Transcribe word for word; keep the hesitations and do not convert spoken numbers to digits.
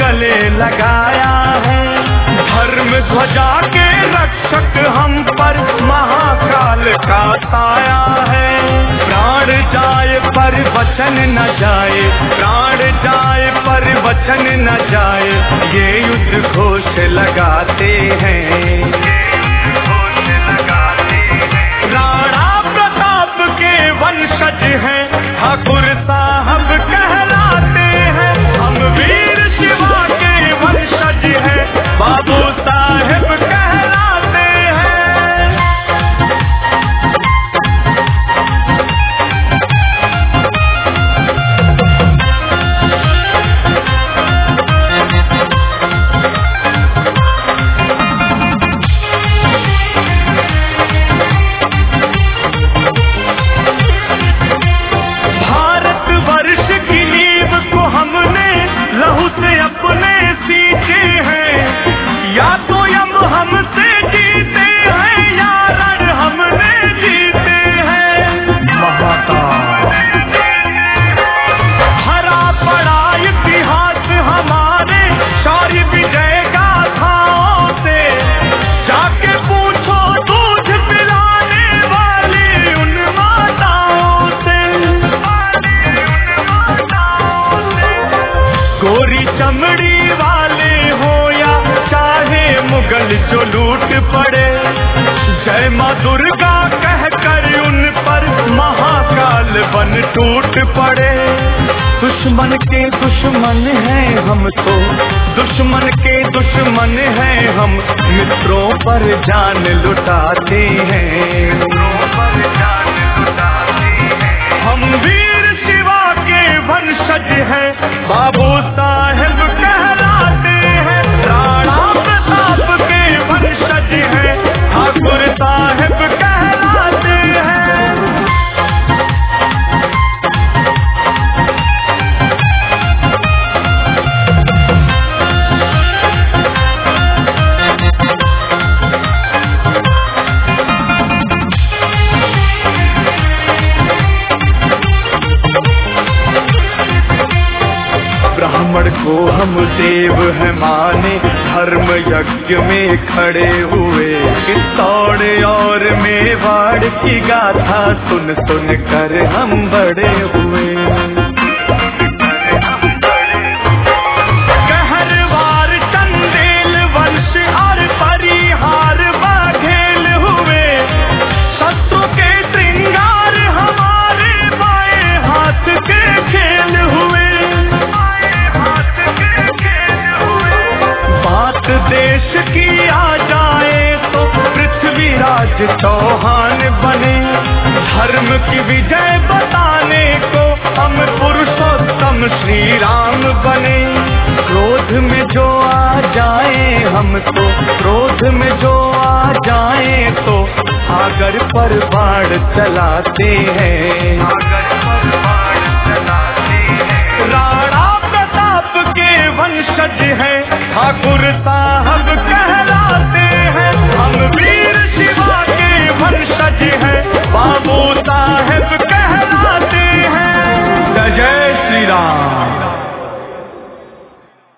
गले लगाया है। धर्म ध्वजा के रक्षक हम पर महाकाल का साया है। प्राण जाए पर वचन न जाए, प्राण जाए पर वचन न जाए, ये युद्ध घोष लगाते हैं। राणा प्रताप के वंशज हैं, ठाकुर साहब कहलाते हैं। हम वीर शिवा के वंशज हैं, बाबू साहेब कहलाते हैं। भारतवर्ष की नींव को हमने लहू से अपने सींचे हैं। या तो यम हमसे जीते हैं, या रण हमने जीते हैं। महाकाल हरा पड़ा इतिहास हमारे शौर्य विजय गाथाओं से। जाके पूछो दूध पिलाने वाली उन माताओं से। गोरी चमड़ी वाले हो या चाहे मुगल जो लूट पड़े, जय माँ दुर्गा कहकर उन पर महाकाल बन टूट पड़े। दुश्मन के दुश्मन हैं हम तो, दुश्मन के दुश्मन हैं हम, मित्रों पर जान लुटाते हैं। हम वीर शिवा के वंशज हैं, बाबू साहेब कहलाते हैं। राणा प्रताप के वंशज हैं, ठाकुर साहेब कहलाते हैं। ब्राह्मण को हम देव है माने, धर्म यज्ञ में खड़े हुए। चित्तौड़ और मेवाड़ की गाथा सुन सुन कर हम बड़े हुए। कहरवार चंदेल वंश और परिहार बाघेल हुए। शत्रु के श्रृंगार हमारे बाएं हाथ के खेल हुए। बात देश की आ जाए तो पृथ्वीराज चौहान बने। धर्म की विजय बताने को हम पुरुषोत्तम श्री राम बने। क्रोध में जो आ जाए हम तो, क्रोध में जो आ जाए तो, आगर पर बाण चलाते हैं। राणा प्रताप के वंशज हैं, ठाकुर